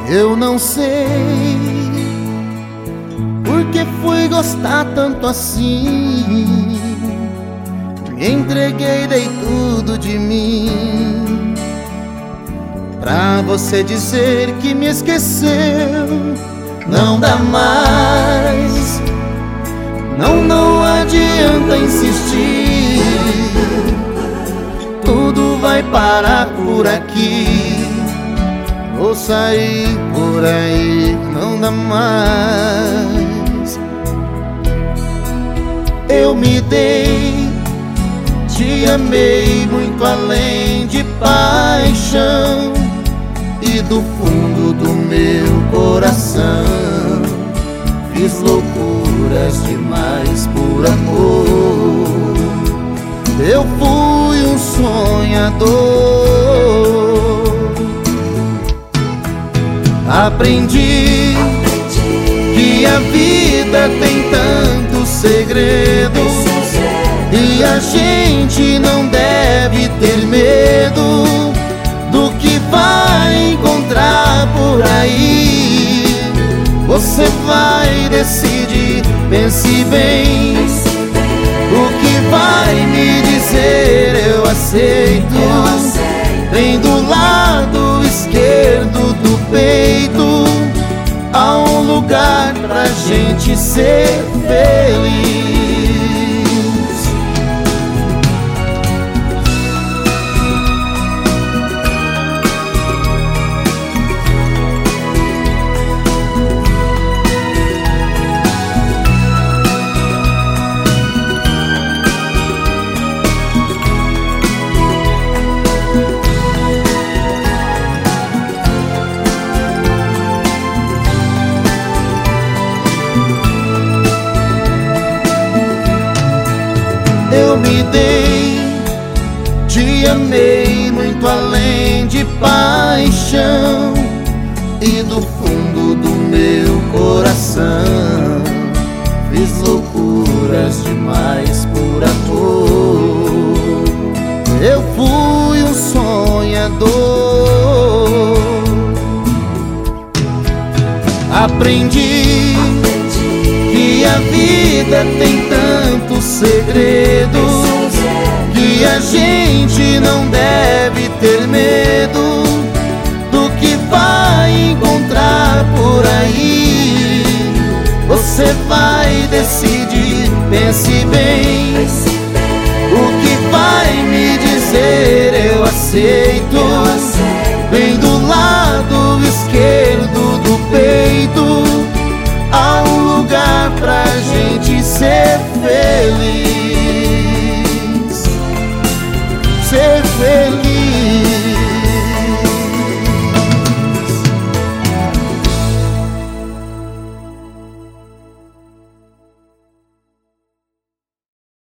Eu não sei por que fui gostar tanto assim. Me entreguei, dei tudo de mim pra você dizer que me esqueceu. Não dá mais, não adianta insistir. Tudo vai parar por aqui. Vou sair por aí, não dá mais. Eu me dei, te amei muito além de paixão. E do fundo do meu coração fiz loucuras demais por amor. Eu fui um sonhador. Aprendi que a vida tem tantos segredos e a gente não deve ter medo do que vai encontrar por aí. Você vai decidir, pense bem. O que vai me dizer eu aceito. Vem do lado esquerdo do peito, há um lugar pra gente ser feliz. Eu me dei, te amei muito além de paixão. E do fundo do meu coração fiz loucuras demais por amor. Eu fui um sonhador. Aprendi que a vida tem tantos segredos que a gente não deve ter medo do que vai encontrar por aí. Você vai decidir, pense bem. O que vai me dizer eu aceito. Vem do lado esquerdo do peito, há um lugar pra gente ser feliz.